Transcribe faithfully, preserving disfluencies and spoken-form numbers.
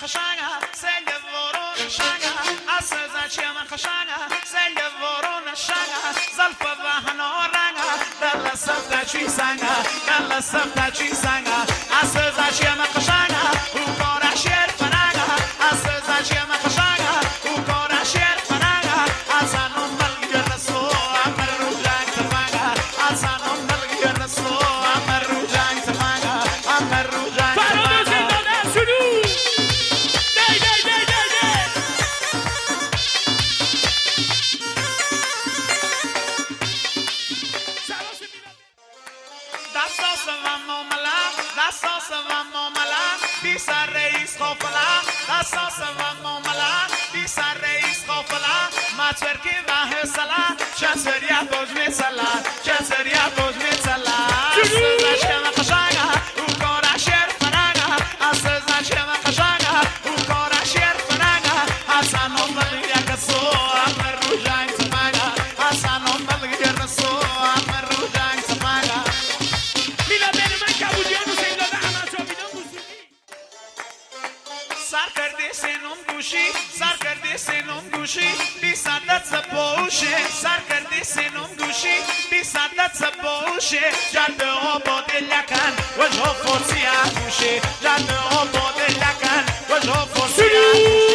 خشنگه سنگ ورون شنگه اساس چیم خشنگه سنگ ورون شنگه زلف و هنا رنگه دل سفت چی سنگه دل سفت چی سنگه اساس چیم خشنگه او کار شیر فرنگه اساس چیم خشنگه او کار شیر فرنگه ازانم ملگ رسو امر رو جنگ تفنگه ازانم ملگ رسو امر رو جنگ تفنگه امر رو جنگ بیسر رئیس قافله اساس و معامله بیسر رئیس قافله مترکی و حسله چسریت بوج میسله چسریت بوج میسله اساس کم قشنگه او کار شیر فرنگه اساس کم قشنگه او کار شیر فرنگه حسن و ملک رسو امر رو جنگ تفنگه حسن و ملک رسو امر رو جنگ تفنگه میلاد بین من کبودیان حسین داده احمد شاویدان موسیقی سر کردی سینم گوشی سر کردی سینم گوشی بی صدت سپوشه سر کردی سینم گوشی بی صدت سپوشه جد آباد لکن وجه فرسی گوشه جد آباد لکن وجه فرسی گوشه